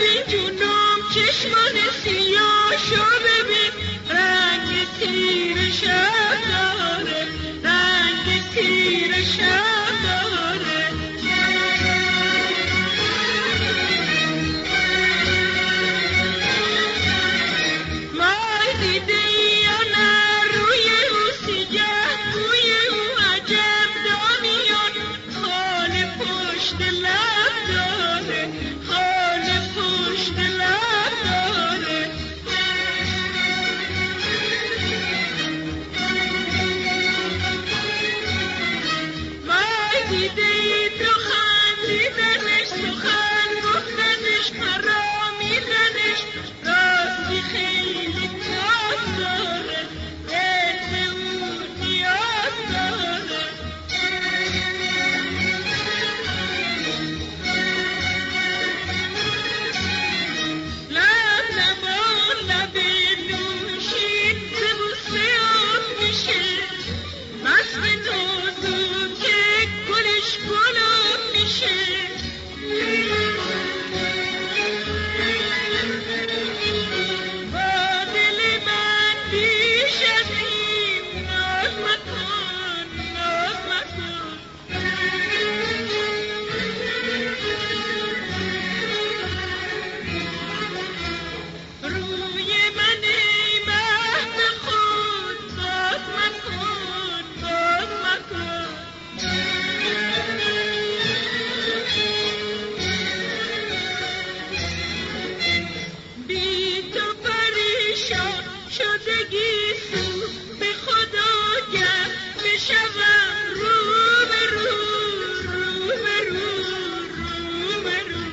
ببین جونم چشمان سیاهشو ببین رنگ تیر شب داره رنگ تیر شب داره مای دیده یا نه روی او سیگه روی او عجب دانیان خال پشت لب داره خال پشت لب داره وای دیده ای تو خندیدنش سخن گفتنش پرامیدنش راستی خیلی تاز داره دل به اون نیاز داره لب لبان لب نوشید ز بوسه آب میشه مست نازک گلش گلاب میشه با دل من بیش از این ناز مکن ناز مکن روی من ای مهد خود باز مکن باز مکن بی تو پریشان شدگی سو به خدا گر بشوم رو به رو رو به رو رو به رو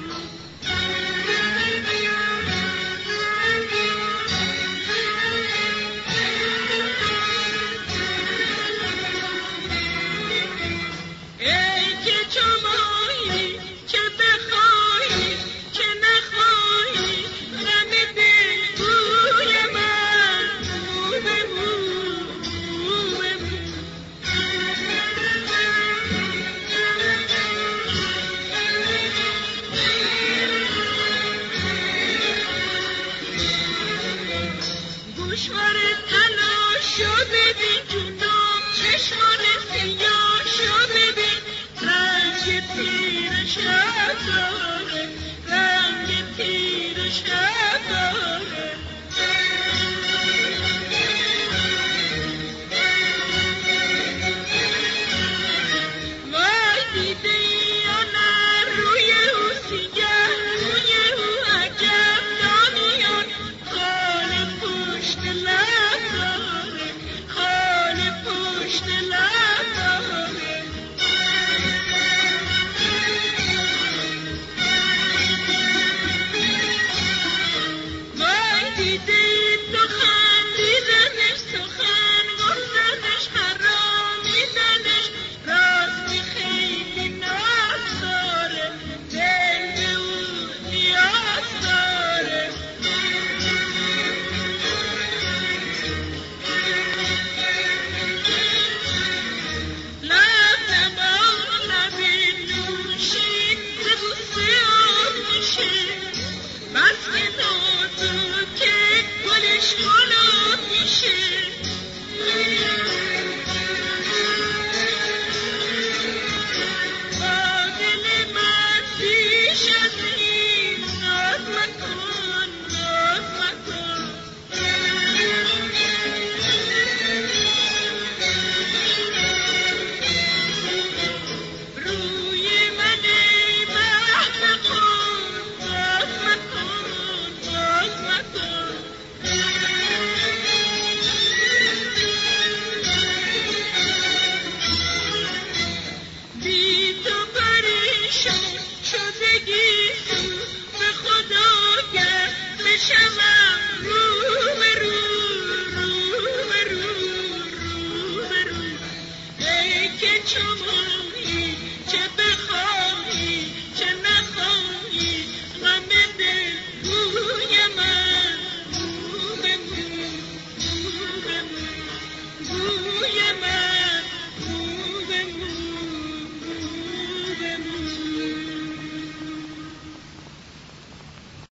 ای که چو مایی چه بخواهی چه نخواهی غم دل گوی من مو به مو مو به مو گوشوار تلاشو ببین جونم چشمان سیاهشو ببین رنگ تیر شب داره رنگ تیر شب داره وای دیده یا نه روی او سیگه روی او عجب دانیان خال پشت لب داره خال پشت لب داره وای دیده تو خندیدنش سخن گفتنش حرامیدنش راستی خیلی ناز داره دل به اون نیاز داره لب لبان لب نوشید ز بوسه آب میشه مست نازک گلش گلاب میشه با دل من بیش از این ناز مکن ناز مکن روی من ای مهد خود باز مکن باز مکن بی تو پریشان شدگی سو به خدا گر بشوم رو به رو رو به رو رو به رو ای که چو ماهی چه